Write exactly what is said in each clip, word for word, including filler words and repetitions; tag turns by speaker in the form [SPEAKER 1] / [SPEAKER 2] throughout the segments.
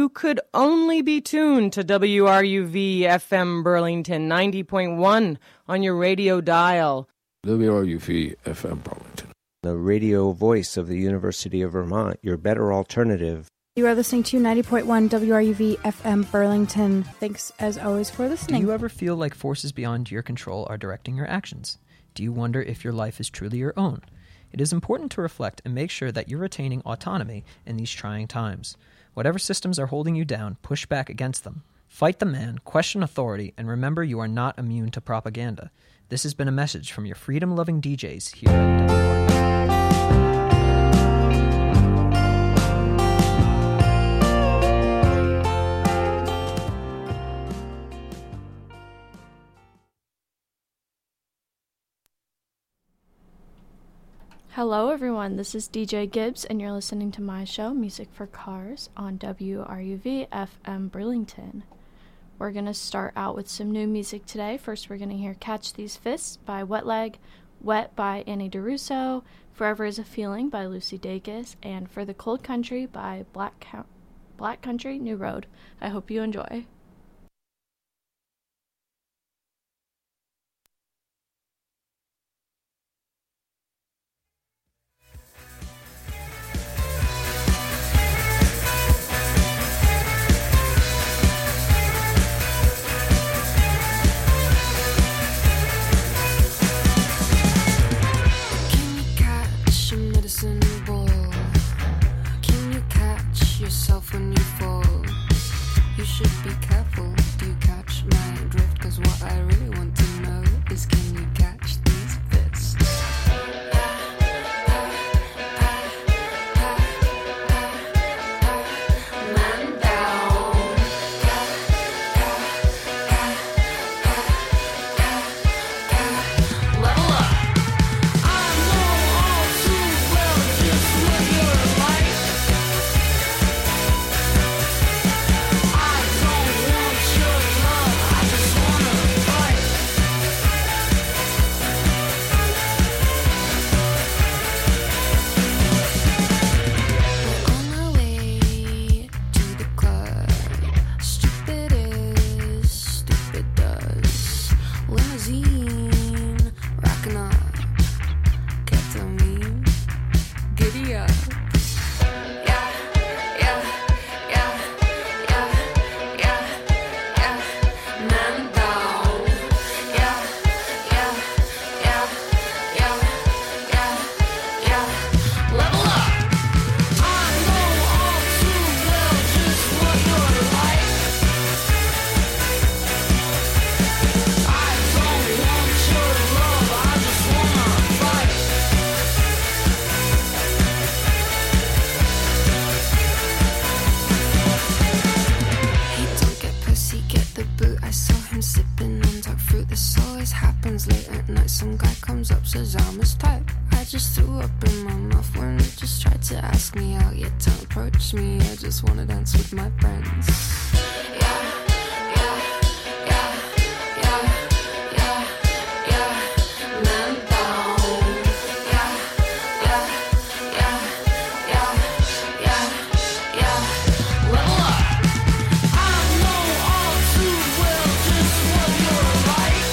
[SPEAKER 1] you could only be tuned to W R U V F M Burlington ninety point one on your radio dial.
[SPEAKER 2] W R U V F M Burlington,
[SPEAKER 3] the radio voice of the University of Vermont, your better alternative.
[SPEAKER 4] You are listening to ninety point one W R U V F M Burlington. Thanks, as always, for listening.
[SPEAKER 5] Do you ever feel like forces beyond your control are directing your actions? Do you wonder if your life is truly your own? It is important to reflect and make sure that you're retaining autonomy in these trying times. Whatever systems are holding you down, push back against them. Fight the man, question authority, and remember you are not immune to propaganda. This has been a message from your freedom-loving D Js here at W R U V.
[SPEAKER 6] Hello everyone, this is D J Gibbs and you're listening to my show, Music for Cars, on W R U V F M Burlington. We're going to start out with some new music today. First we're going to hear Catch These Fists by Wet Leg, Wet by Annie DeRusso, Forever is a Feeling by Lucy Dacus, and For the Cold Country by Black, Co- Black Country New Road. I hope you enjoy.
[SPEAKER 7] When you fall, you should be careful. Do you catch my drift? Cause what I really want to know is, can you catch these fists? Man down. Level up. I know all too well just what you're like. Says I'm his type. I just threw up in my mouth when he just tried to ask me out. Yet don't approach me, I just wanna dance with my friends. Yeah, yeah, yeah, yeah, yeah, yeah. Man down. Yeah, yeah, yeah, yeah, yeah, yeah. Level up. I know all too well just what you're like.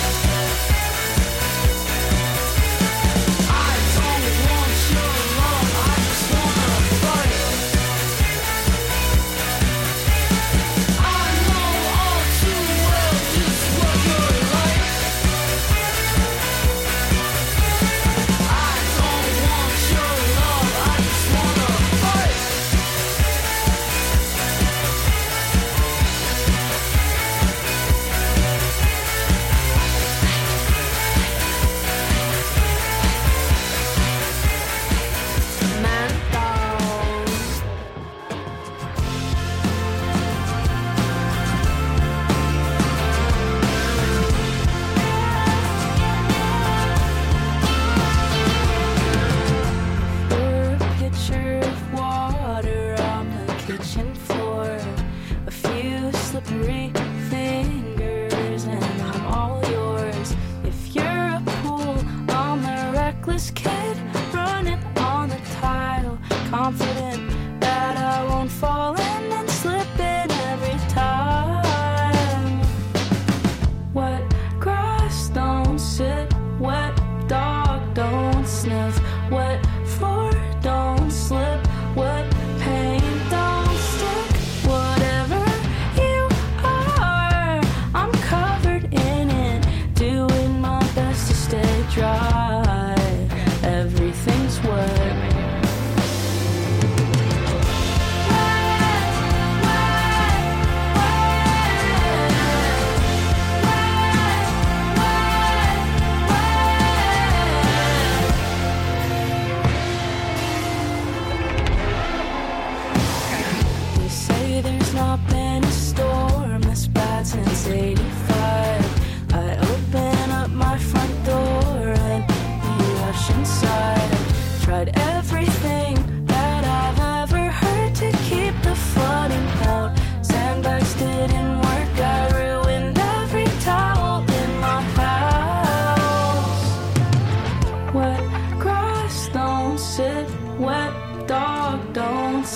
[SPEAKER 7] confident that I won't fall in and slip it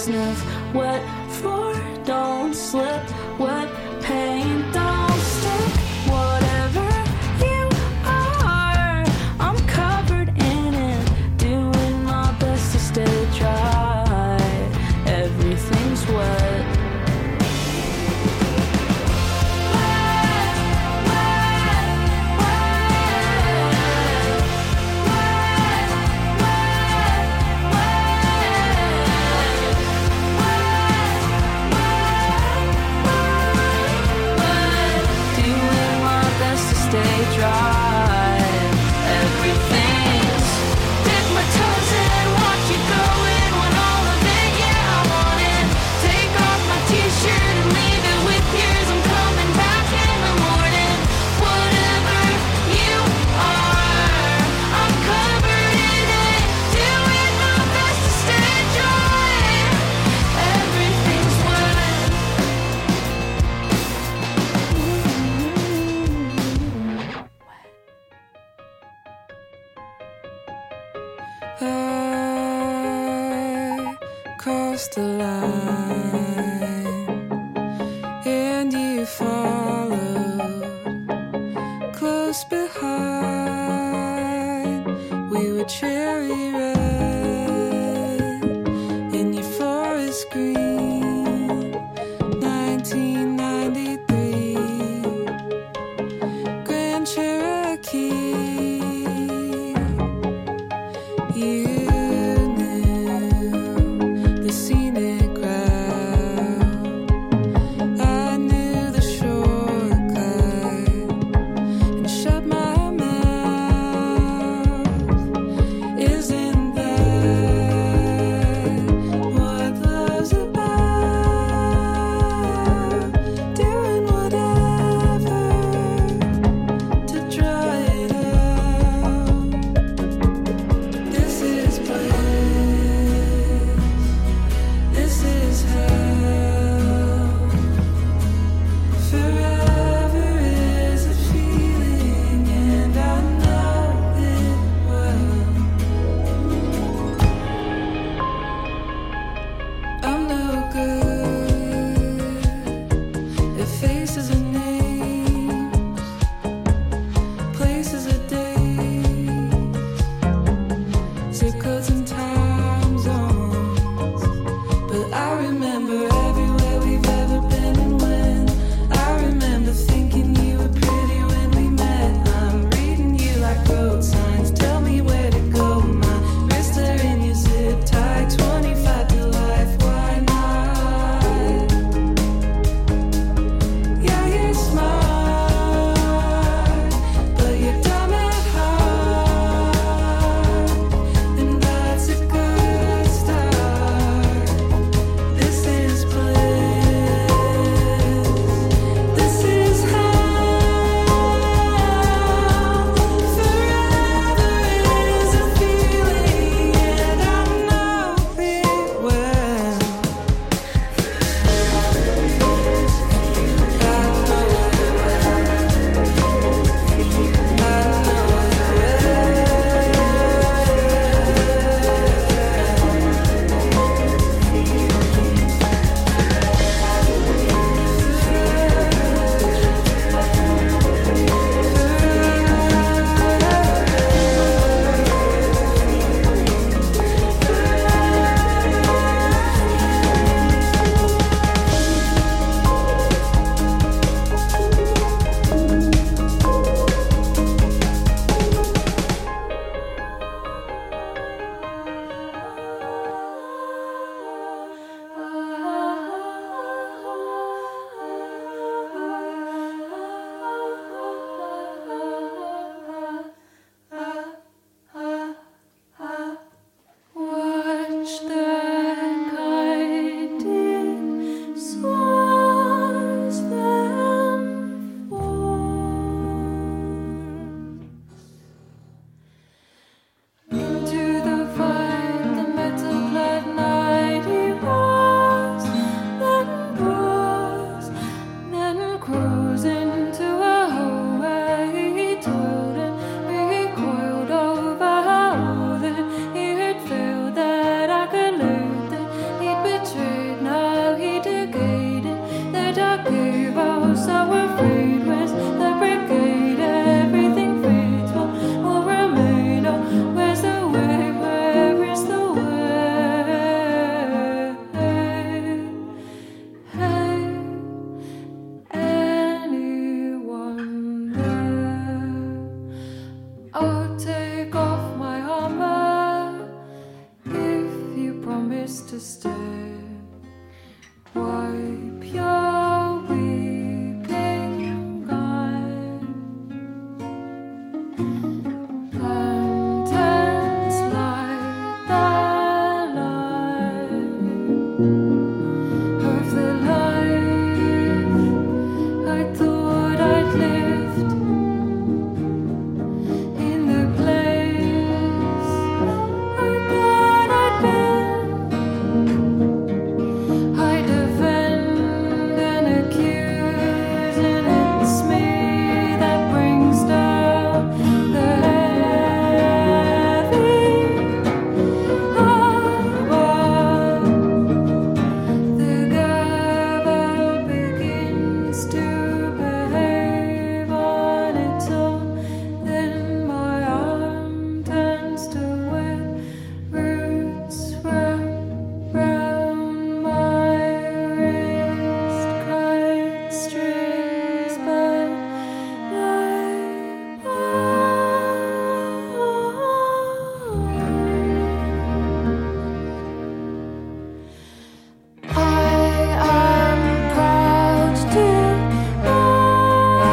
[SPEAKER 7] sniff. Wet floor, don't slip. Wet paint, don't stick. Whatever you are, I'm covered in it. Doing my best to stay dry. Everything's wet. I crossed the line and you followed close behind. We were cherry red in your forest green. nineteen ninety-three Grand Cherokee. You knew the scenic route. I knew the shortcut and shut my mouth. Isn't to stay. Wipe your weeping eyes. Lanterns light the light of the life I thought I'd lived, in the place I thought I'd been. I defend and accuse, and it's me that brings down the heavy above. The gavel begins to behave on its own. Then my arm turns to wet roots wrap round my wrist, kite strings, but I I am proud to know.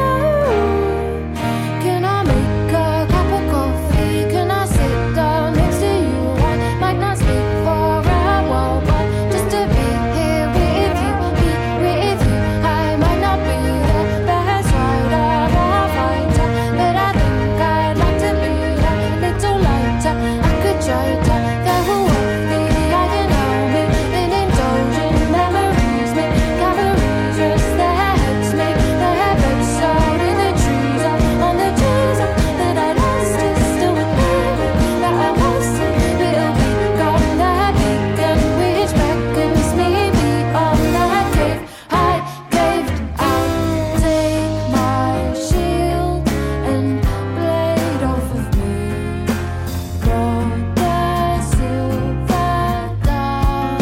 [SPEAKER 7] Can I make a cup of coffee? Can I sit down next to you? I might not speak for a while, but just to be here with you, be with you. I might not be the best writer or fighter, but I think I'd like to be a little lighter. I could try to throw away the I can help me in indulgent memories, make cavalries rest their heads, make their heads out in the trees, up on the trees up that I lost is still with me, that I lost it, it'll be gone, that beacon which beckons me beyond that cave I caved out. Take my shield and blade off of me, got the silver down.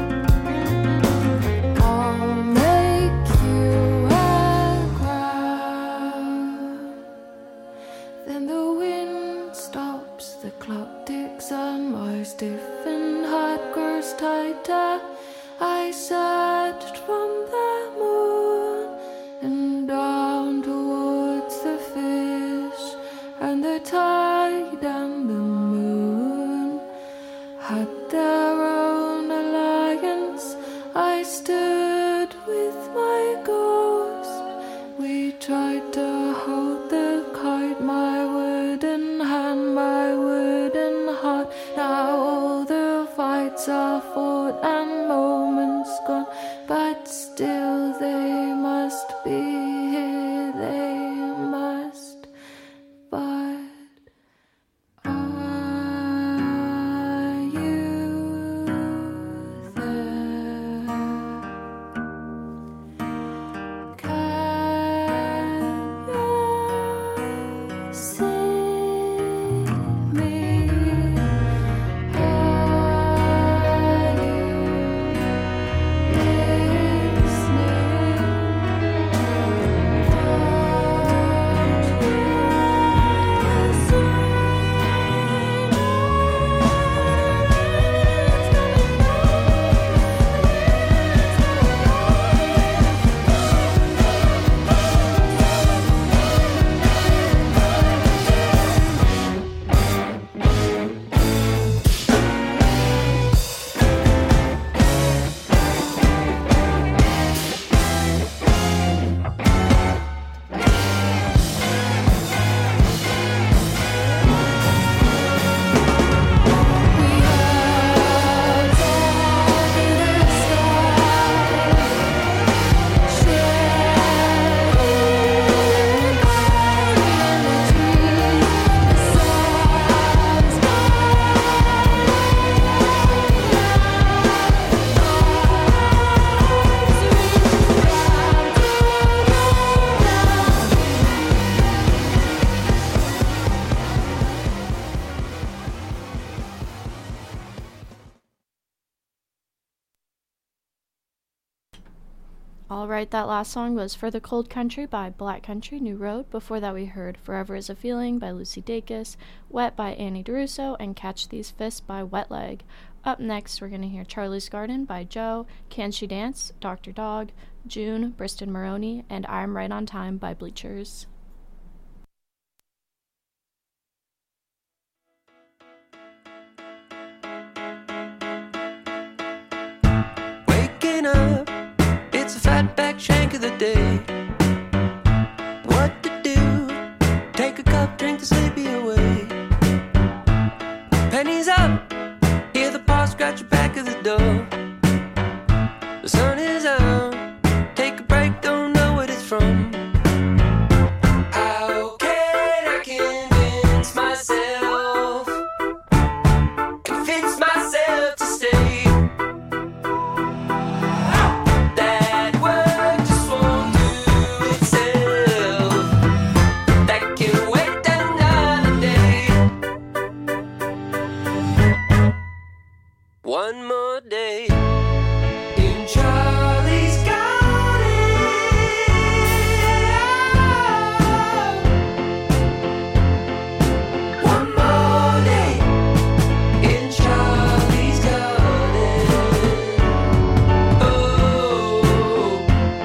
[SPEAKER 7] I'll make you a crown. Then the wind stops, the clock ticks, and my stiffened heart grows tighter. I searched from the moon and down towards the fish, and the tide and the moon had their own alliance. I stood with my ghost. We tried to hold the kite, my wooden hand, my wooden heart. Now all the fights are fought and moments gone, but still they must be here, they must. But are you there? Can you see me? Are you
[SPEAKER 6] Alright, that last song was For the Cold Country by Black Country, New Road. Before that we heard Forever is a Feeling by Lucy Dacus, Wet by Annie DeRusso, and Catch These Fists by Wet Leg. Up next, we're going to hear Charlie's Garden by Joe, Can She Dance, Doctor Dog, June, Briston Maroney, and I'm Right on Time by Bleachers.
[SPEAKER 8] Waking up, it's a fatback shank of the day. What to do? Take a cup, drink the sleepy away. Pennies up, hear the paw scratch the back of the door. The sun is out, take a break, don't know what it's from. How can I convince myself, convince myself to stay? That work just won't do itself. That can wait another day. One more day in Charlie's Garden. One more day in Charlie's Garden. Oh,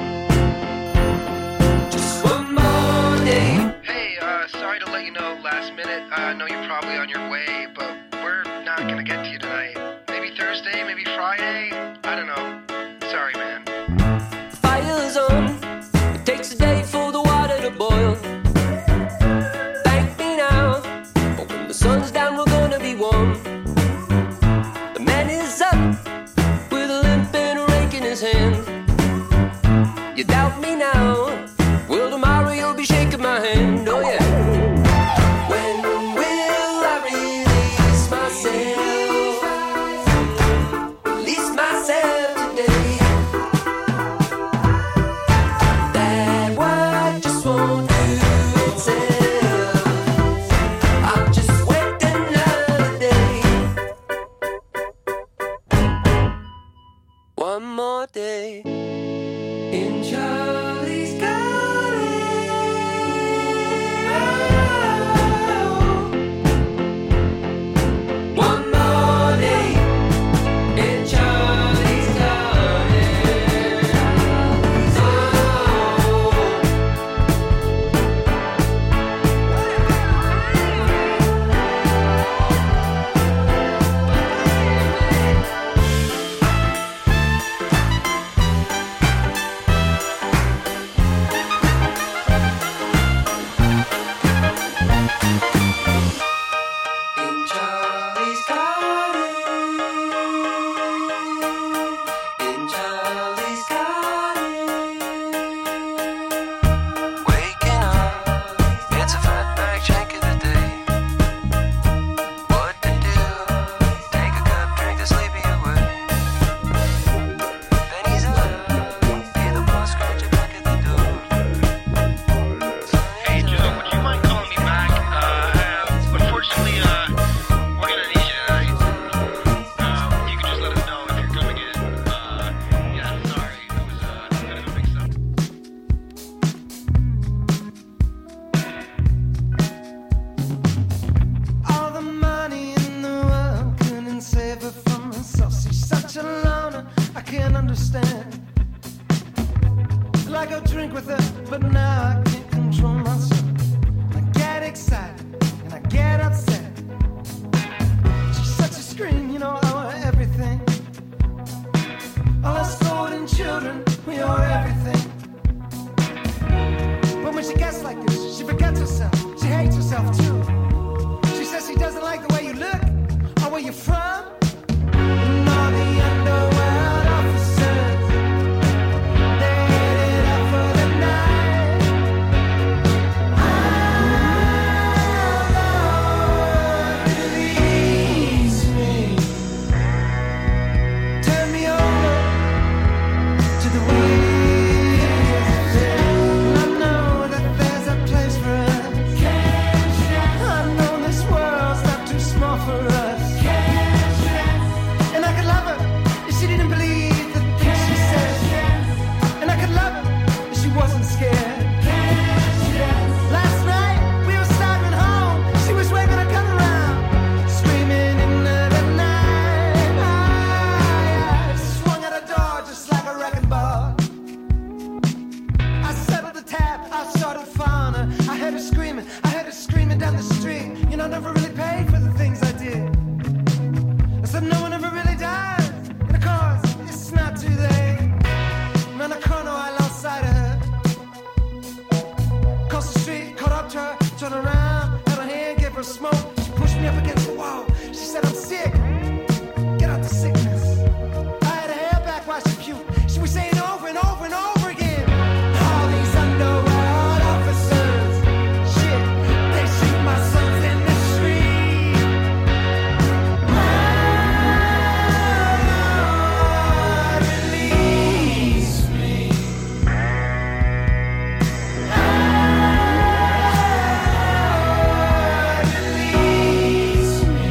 [SPEAKER 8] just one more day.
[SPEAKER 9] Hey, uh, sorry to let you know last minute. Uh, I know you're probably on your way, but we're not gonna get to you tonight. Maybe Thursday, maybe Friday? I don't know. Sorry, man.
[SPEAKER 8] The fire is on. It takes a day for the water to boil. Thank me now, but when the sun's down, we're gonna be warm. The man is up with a limp and a rake in his hand. You doubt me now? Well, tomorrow you'll be shaking my hand. Oh yeah. When will I release myself? Release myself today. That word just won't do itself. I'm just waiting
[SPEAKER 10] I never really paid for the things I did. I said no one ever really died in a car. It's not too late. Around the corner, I lost sight of her. Across the street, caught up to her, turned around, held her hand, gave her a smoke. She pushed me up against the wall. She said, I'm sick. Get out the sickness. I had her hair back while she puked. She was saying over and over and over again. All these underworld officers, shit, they shoot my sons in the street. Lord, release me. Lord, release me.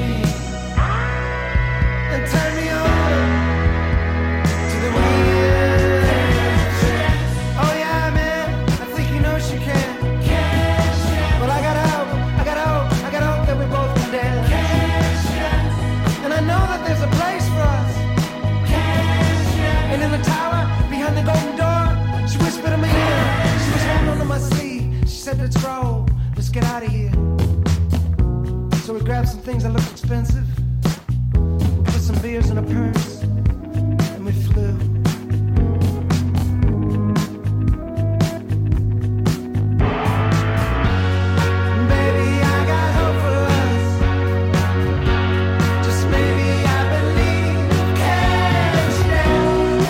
[SPEAKER 10] And turn me over to the wind. Oh yeah, man, I think you know she can. But I got hope, I got hope, I got hope that we both can dance. And I know that there's a place for us. And in the tower, behind the golden door, she whispered in my ear. She was holding onto my sleeve. She said, let's roll, let's get out of here. So we grabbed some things that looked expensive, put some beers in a purse, and we flew. Baby, I got hope for us. Just maybe I believe. Can't stand.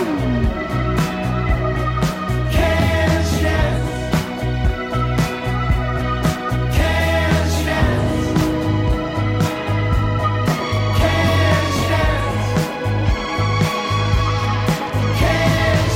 [SPEAKER 10] Can't stand. Can't stand. Can't stand. Can't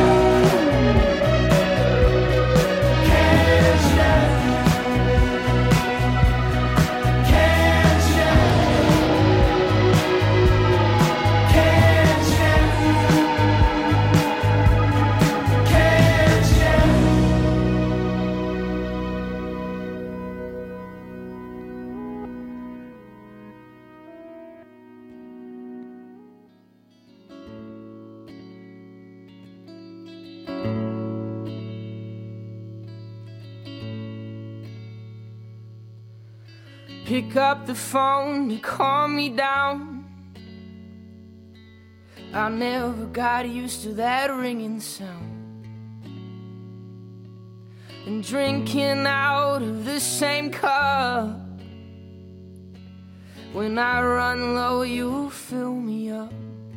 [SPEAKER 11] Pick up the phone and calm me down. I never got used to that ringing sound. And drinking out of the same cup. When I run low, you fill me up.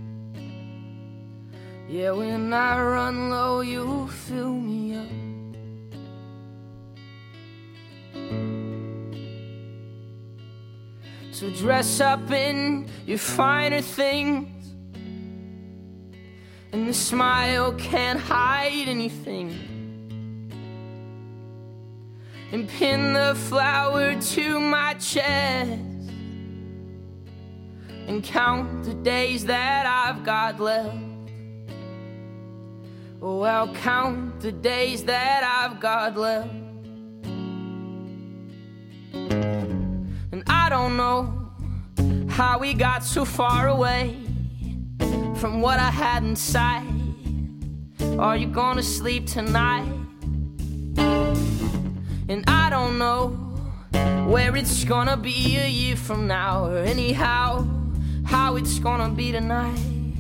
[SPEAKER 11] Yeah, when I run low, you fill me up. So dress up in your finer things, and the smile can't hide anything. And pin the flower to my chest, and count the days that I've got left. Oh, I'll count the days that I've got left. And I don't know how we got so far away from what I had inside. Are you gonna sleep tonight? And I don't know where it's gonna be a year from now, or anyhow how it's gonna be tonight.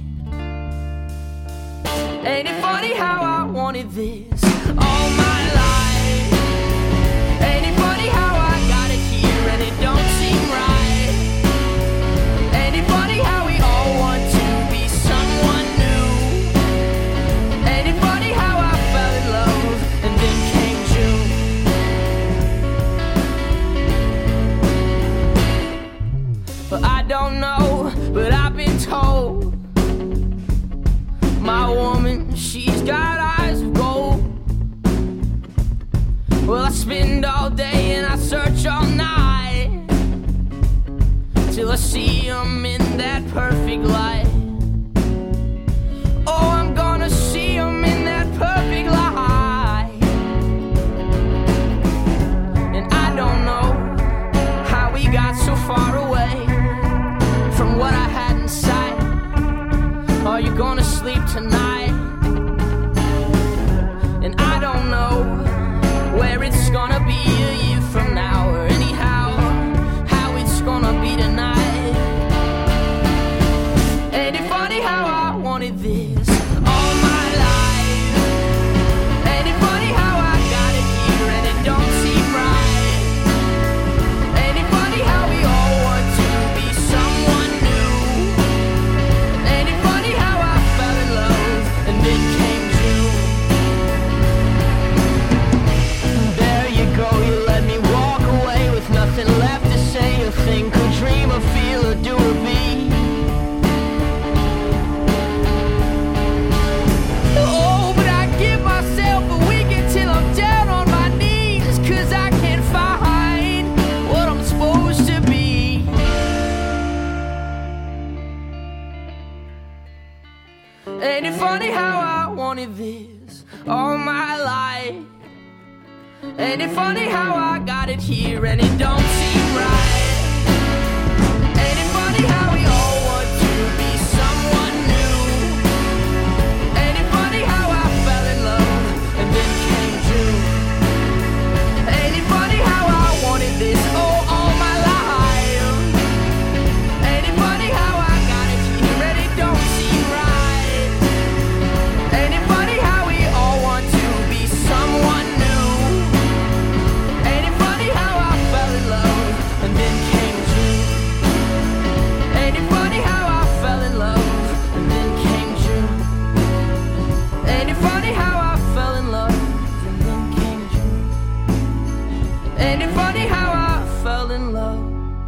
[SPEAKER 11] Ain't it funny how I wanted this all my life? Ain't it funny how I got it here and it don't seem right? Ain't it funny how we all want to be someone new? Ain't it funny how I fell in love and then came June? But I don't know, but I've been told my woman, she's got eyes of gold. Well, I spend all day and I search all night till I see them in that perfect light. Oh, I'm gonna see them in that perfect light. And I don't know how we got so far away from what I had inside. Are you gonna sleep tonight? And I don't know where it's gonna be a year from now, or anyhow how Ain't it funny how I wanted this all my life? Ain't it funny how I got it here and it don't seem right? Ain't it funny how we all want to be someone new? Ain't it funny how I fell in love and then came June? Ain't it funny how I wanted this oh all my life? Ain't it funny how I got it here and it don't seem right? Ain't it funny how we all want to be someone new? Ain't it funny how I fell in love and then came June? Ain't it funny how I fell in love and then came June? Ain't it funny how I fell in love and then came June? Ain't it funny how I fell in love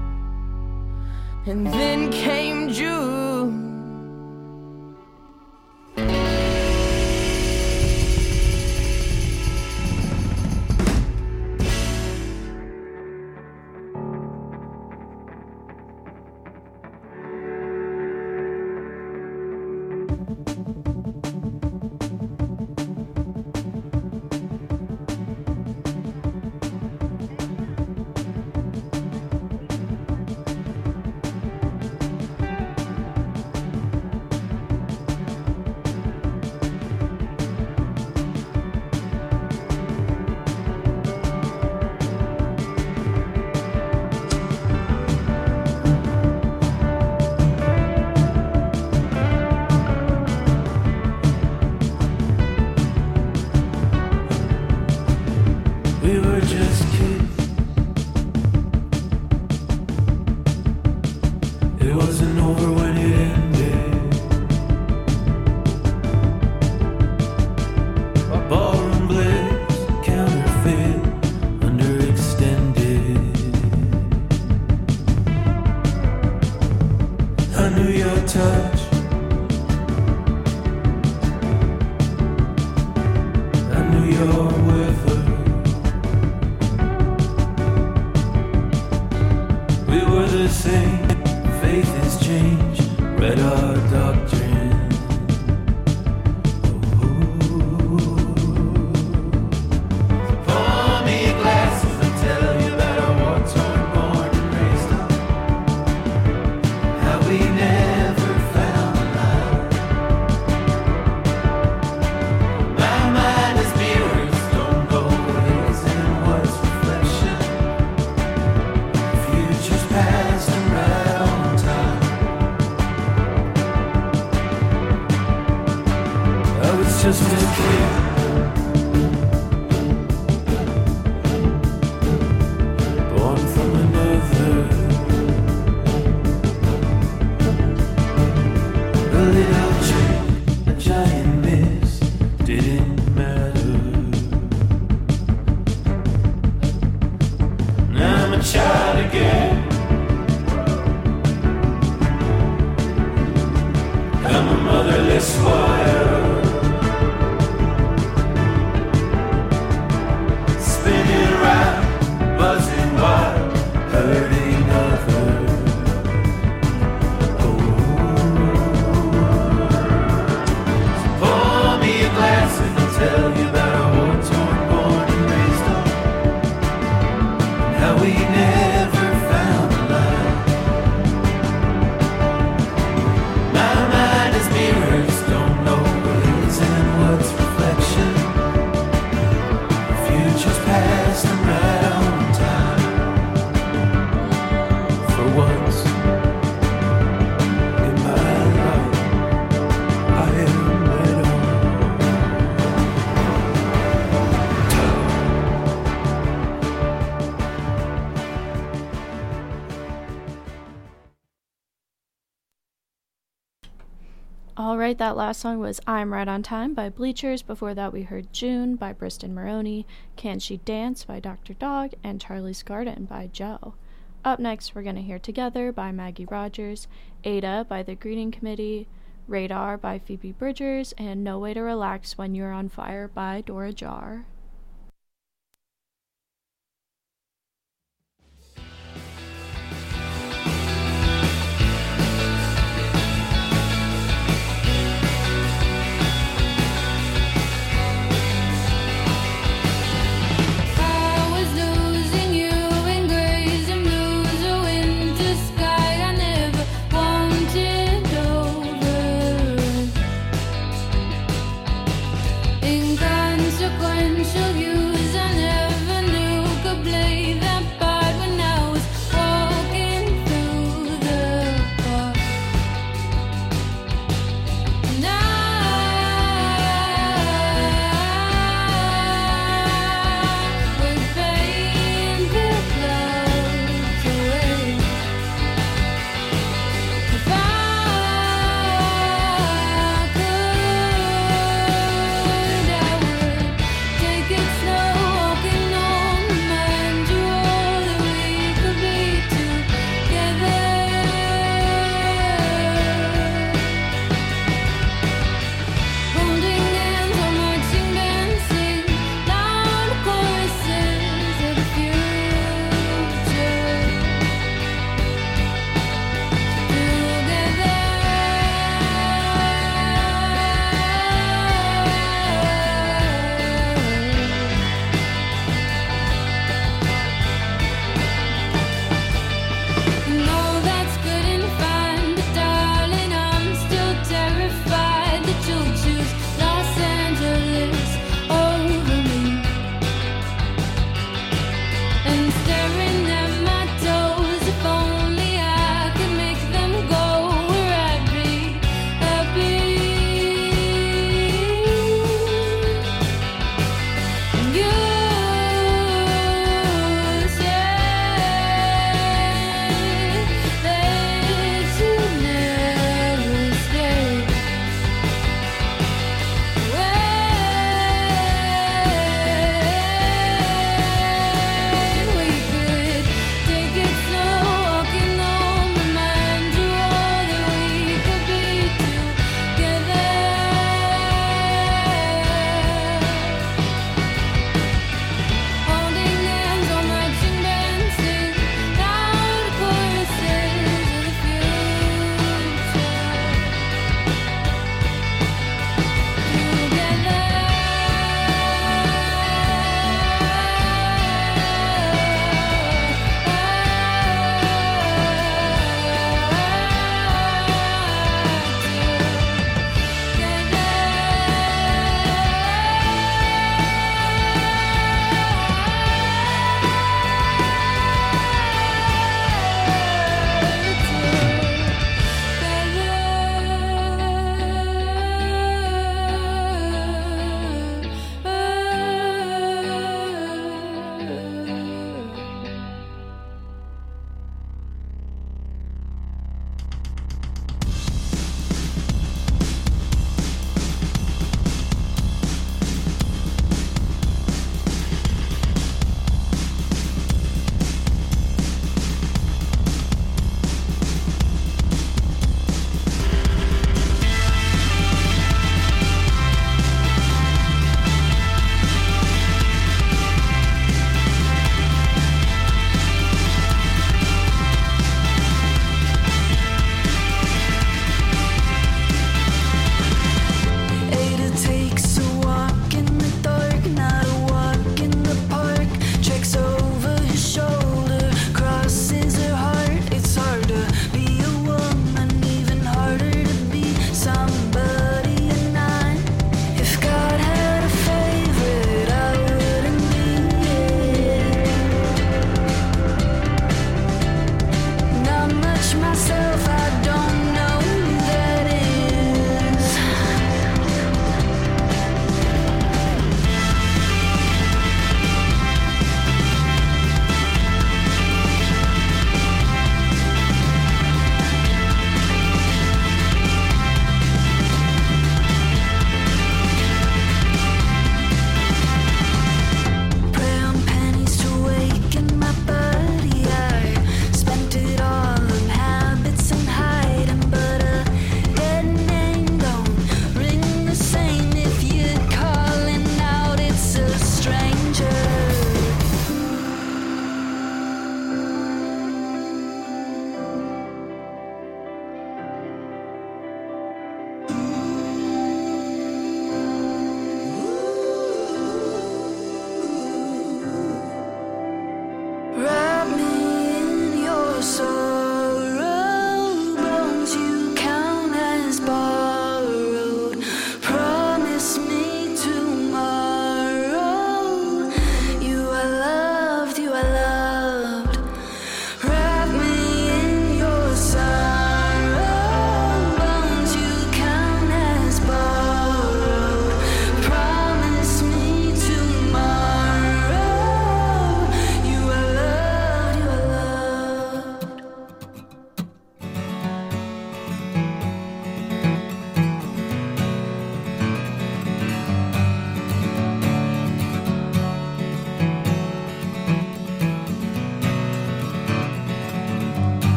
[SPEAKER 11] and then came June?
[SPEAKER 12] We were just kids. It wasn't over when it ended. Ballroom bliss, counterfeit, underextended. I knew your touch. I knew your whimper. We were the same, faith has changed, read our doctrine. Pour me a glass and tell you about our war-torn, born and raised on how we never found love. My mind is mirrors, don't go ways and what's reflection. Futures past and right on time. I was just a kid. Born from another. A little trick, a giant miss, didn't matter. Now I'm a child again. I'm a motherless wire, spinning round, buzzing wild, hurting others. Oh. So pour me a glass and I'll tell you about our war-torn, born and raised on, and how we never found love. My mind is mirrors, don't know what is and what's reflection. Futures past and right on time. For once in my life, I am right on
[SPEAKER 6] All right, that last song was I'm Right on Time by Bleachers. Before that, we heard June by Briston Maroney, Can She Dance by Doctor Dog, and Charlie's Garden by Joe. Up next, we're going to hear Together by Maggie Rogers, Ada by The Greeting Committee, Radar by Phoebe Bridgers, and No Way to Relax When You're on Fire by Dora Jar.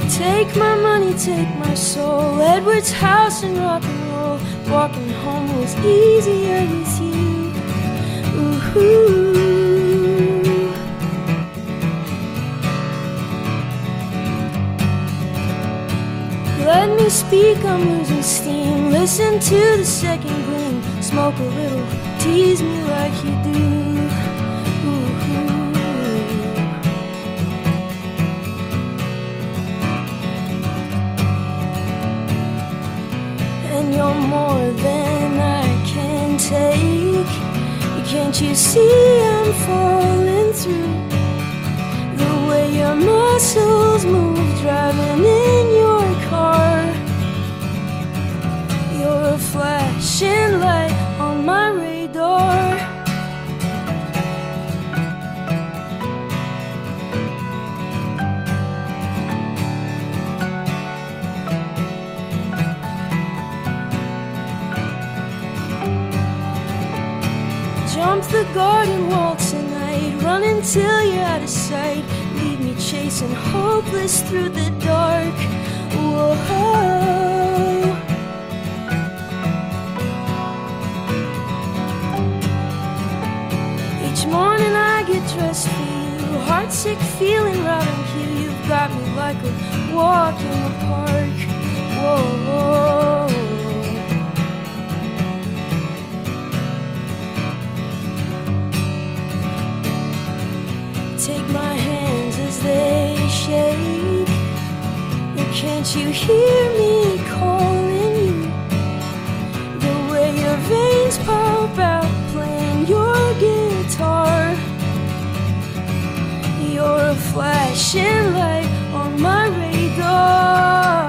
[SPEAKER 13] Take my money, take my soul. Edward's house and rock and roll. Walking home was easier with you. Ooh-hoo. Let me speak, I'm losing steam. Listen to the second gleam. Smoke a little, tease me like you do. Ooh-hoo. And you're more than I can take. Can't you see I'm falling through the way your muscles move, driving in your car. You're a flashing light on my radar. Jump the garden wall tonight, run until you're out of sight. Leave me chasing hopeless through the dark. Whoa. Each morning I get dressed for you, heartsick feeling right on cue. You've got me like a walk in the park. Whoa, whoa. Take my hands as they shake. Can't you hear me calling you? The way your veins pop out playing your guitar. You're a flashing light on my radar.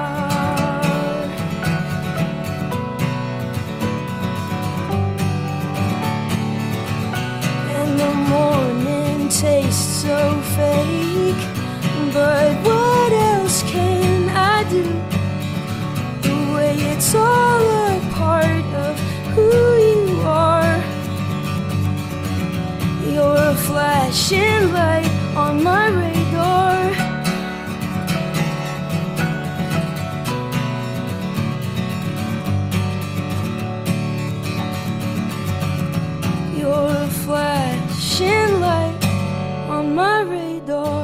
[SPEAKER 13] And the morning tastes so fake, but what else can I do? The way it's all a part of who you are. You're a flashing light on my radar. You're a flashing light on my radar.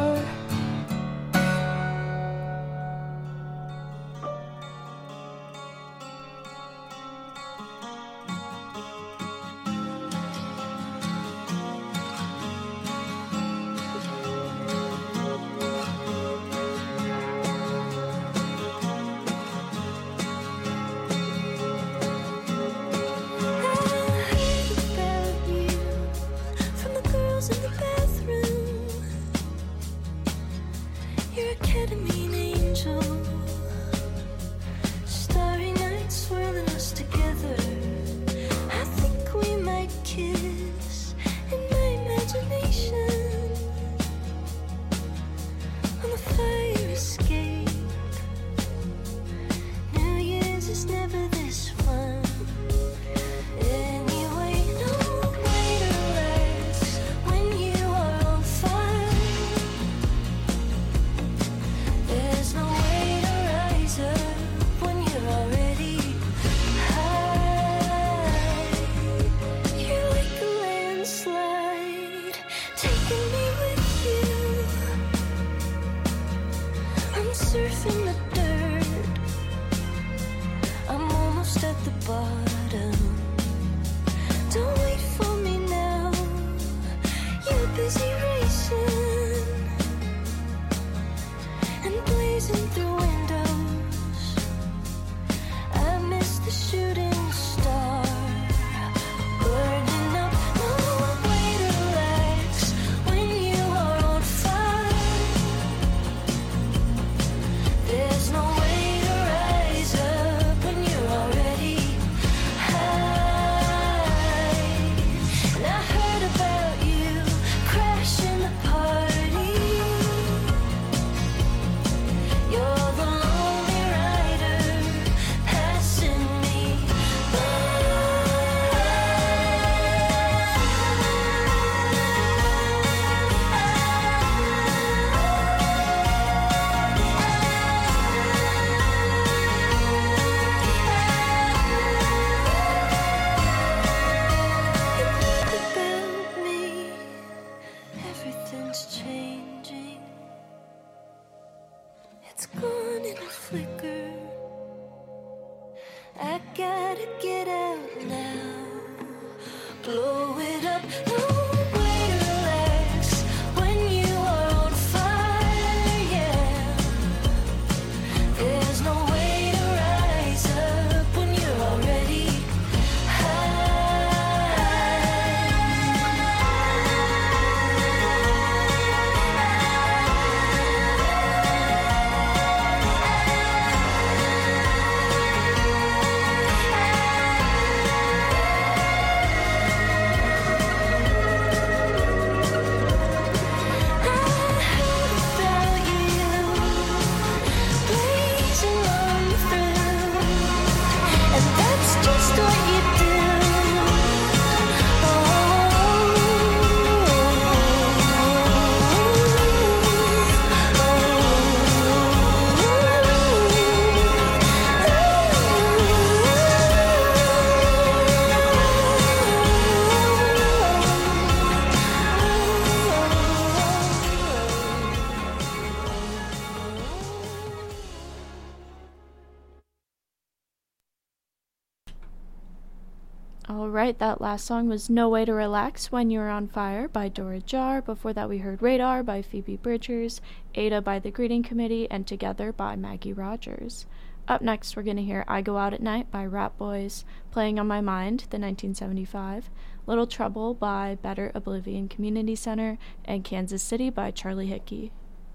[SPEAKER 6] All right, that last song was No Way to Relax When You're on Fire by Dora Jar. Before that, we heard Radar by Phoebe Bridgers, Ada by The Greeting Committee, and Together by Maggie Rogers. Up next, we're going to hear I Go Out at Night by Rat Boys, Playing on My Mind, the nineteen seventy-five, Little Trouble by Better Oblivion Community Center, and Kansas City by Charlie Hickey.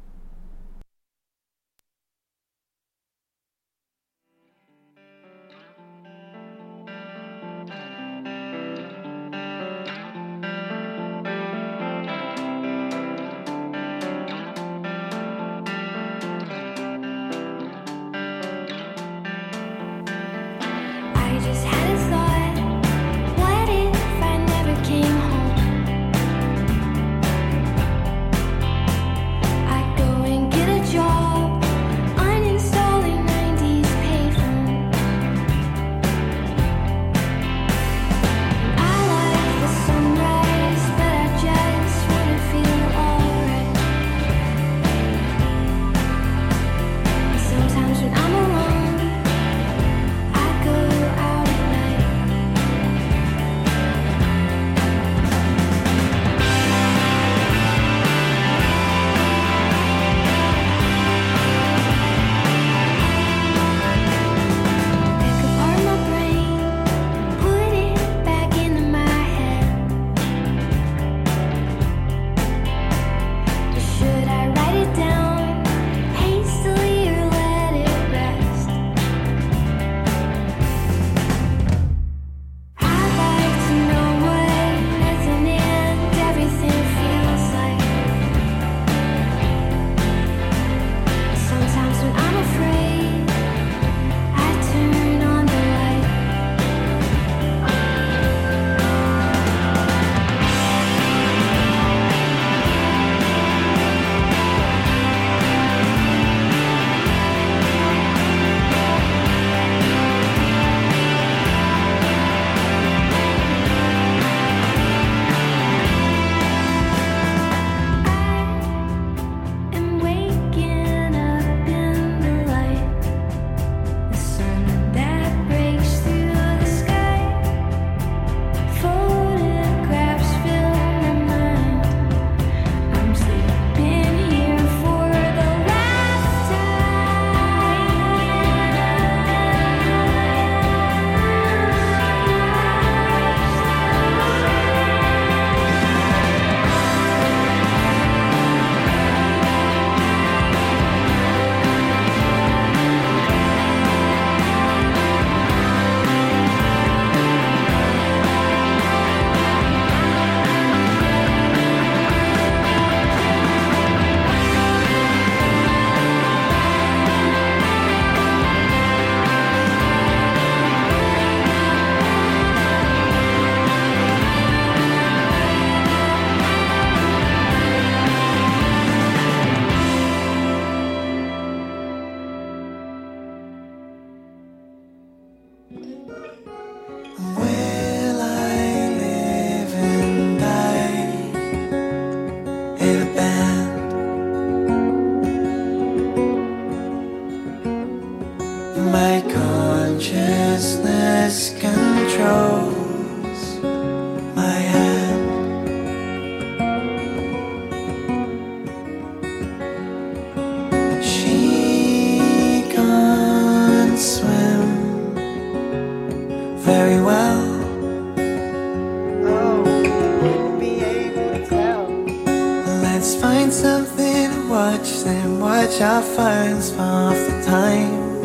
[SPEAKER 12] Our phones for the time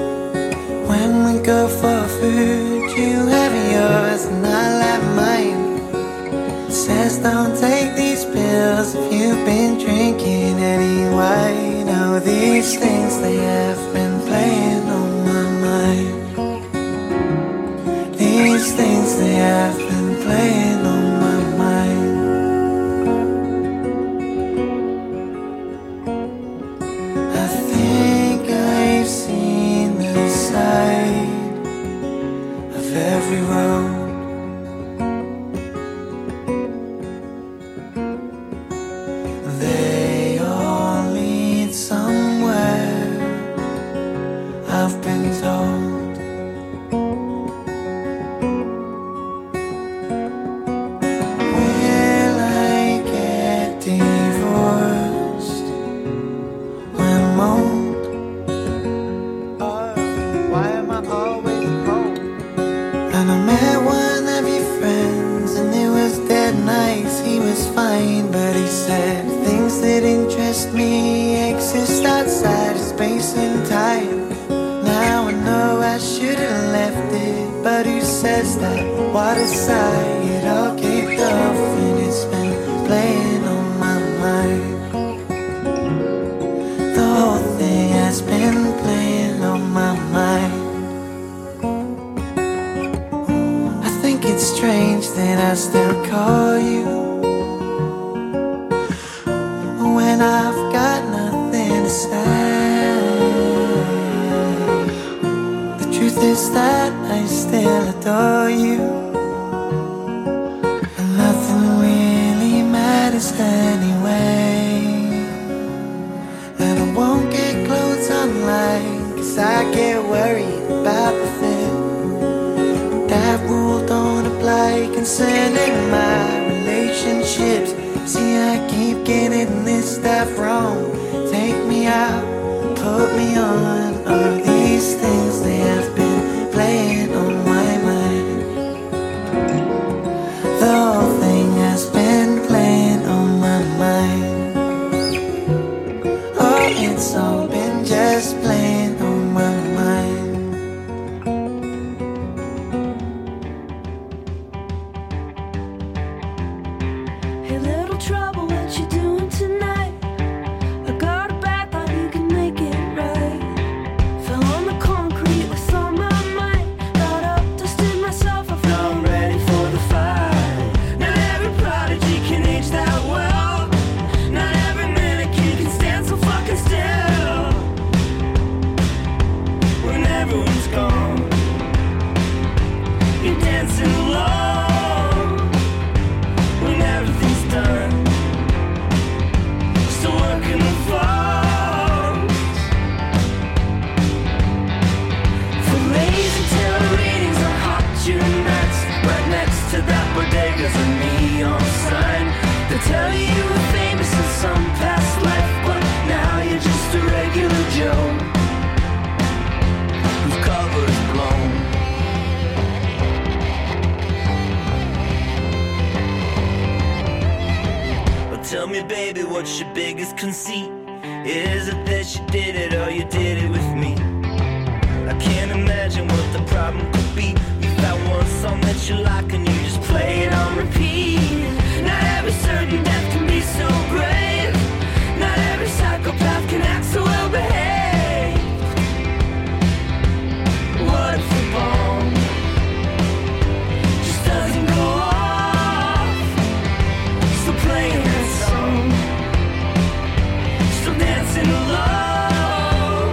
[SPEAKER 12] when we go for food. You have yours and I'll have mine. It says don't take these pills if you've been drinking any wine. Oh, these things they have been playing on my mind. These things they have been playing on my mind. Every road they all lead somewhere. outside of space and time. Now I know I should've left it, but who says that? What aside, it all kicked off and it's been playing on my mind. The whole thing has been playing on my mind. I think it's strange that I still call you when I've got nothing to say. The truth is that I still adore you, and nothing really matters anyway. And I won't get clothes online, cause I get worried about the fit. That rule don't apply concerning my relationships. See, I keep getting this stuff wrong. Take me out, put me on. All these things, they have been playing on my mind. The whole thing has been playing on my mind. Oh, it's all been just playing on my mind.
[SPEAKER 13] Hey, little trouble, what you doing tonight? I got a bad thought, you can make it right. Fell on the concrete with all my might. Got up, dusted myself off, now I'm ready for the fight. Not every prodigy can age that well. Not every mannequin can stand so fucking still. When everyone's gone, you're dancing alone. When everything's done, still working the phones. For lazy tailor readings on hot June nights, right next to that bodega's a neon sign. They tell you you were famous in some past life, but now you're just a regular Joe whose cover is blown. Well, tell me, baby, what's your biggest conceit? Is it that you did it or you did it with me? I can't imagine what the problem could be. You found one song that you like and you just play it on repeat. Not every certain death can be so brave. Not every psychopath can act so well behaved. What if the bomb just doesn't go off? Still playing that song, still dancing alone.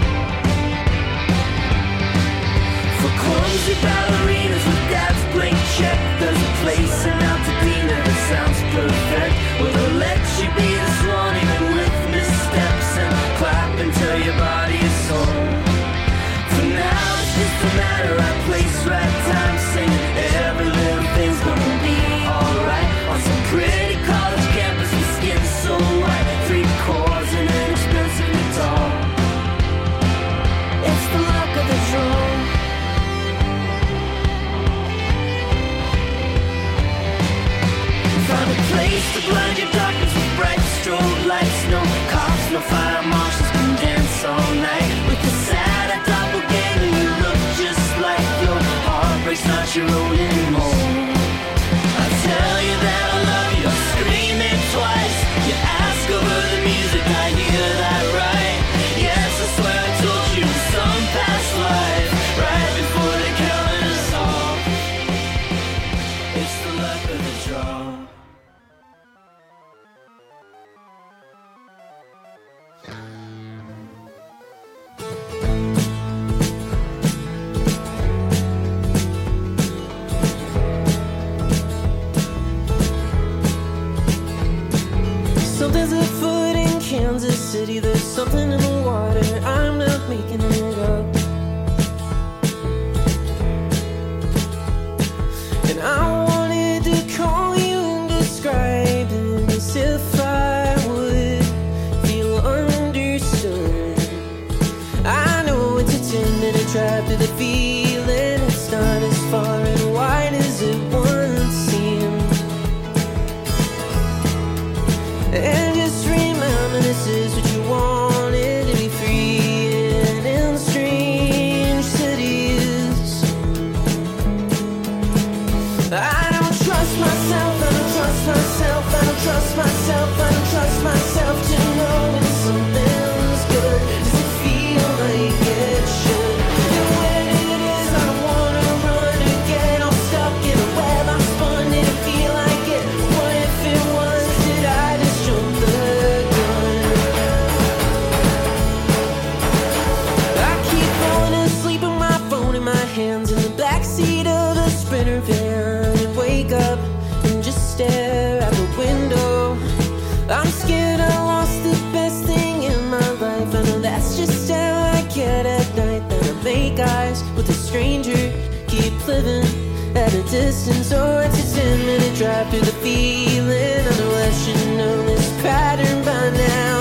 [SPEAKER 13] For clumsy ballerinas with dad's blank check, there's a place in Altadena that sounds perfect, where they'll let you be the swan even with missteps, and clap until your body is sore. For now it's just a matter of place, right time, singing every little thing's gonna be alright. On some pretty college campus with skin so white, three chords and an expensive guitar. It's the luck of the draw. Find a place to blind your darkness with bright strobe lights. No cops, no fire marshals can dance all night with the sad doppelganger. You look just like your heartbreak's not your own anymore. I tell you that I love you, I scream it twice. You ask over the music, I hear that right. Yes, I swear I told you in some past life, right before they counted us off. It's the luck of the draw.
[SPEAKER 11] Something's afoot in Kansas City. There's something in the water. I'm not making it up. And I wanted to call you and describe it as if I would feel understood. I know it's a ten minute drive to the feeling. It's not as far and wide as it once seemed. And just remember, this is what you wanted.
[SPEAKER 14] I know that's just how I get at night. Then I make eyes with a stranger, keep living at a distance. Oh, it's a ten minute drive through the feeling. I know I should know this pattern by now.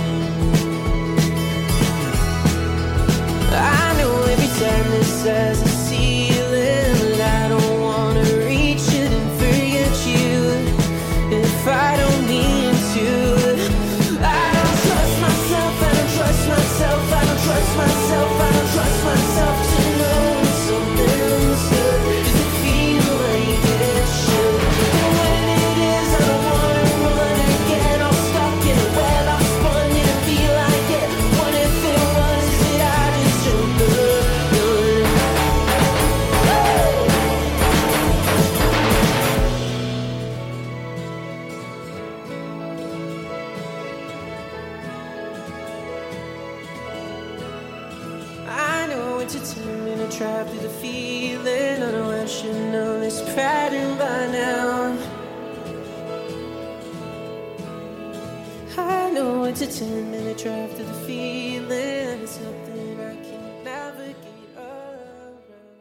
[SPEAKER 14] I know every sadness has a ceiling, but I don't wanna reach it and forget you if I don't mean to. I don't trust myself, I don't trust myself, I don't trust myself, I don't trust myself to know something's good, 'cause it feels like it should. And when it is, I don't wanna run and get all stuck in a web I've spun. Didn't feel like it. What if it was that I just jumped the gun? I know it's a ten minute drive through the feeling. I know I should know this pattern by now. I know it's a ten minute drive through the feeling. It's something I can navigate around.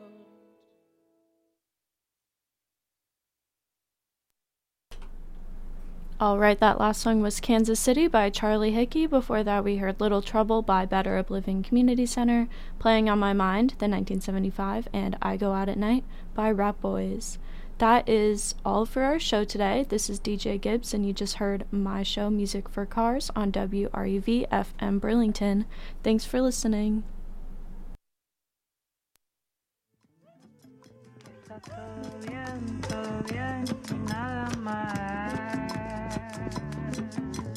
[SPEAKER 6] Alright, that last song was Kansas City by Charlie Hickey. Before that, we heard Little Trouble by Better Up Living Community Center, Playing on My Mind, the nineteen seventy-five, and I Go Out at Night by Rap Boys. That is all for our show today. This is D J Gibbs, and you just heard my show, Music for Cars, on W R U V F M Burlington. Thanks for listening.
[SPEAKER 15] Todo bien, todo bien, nada más.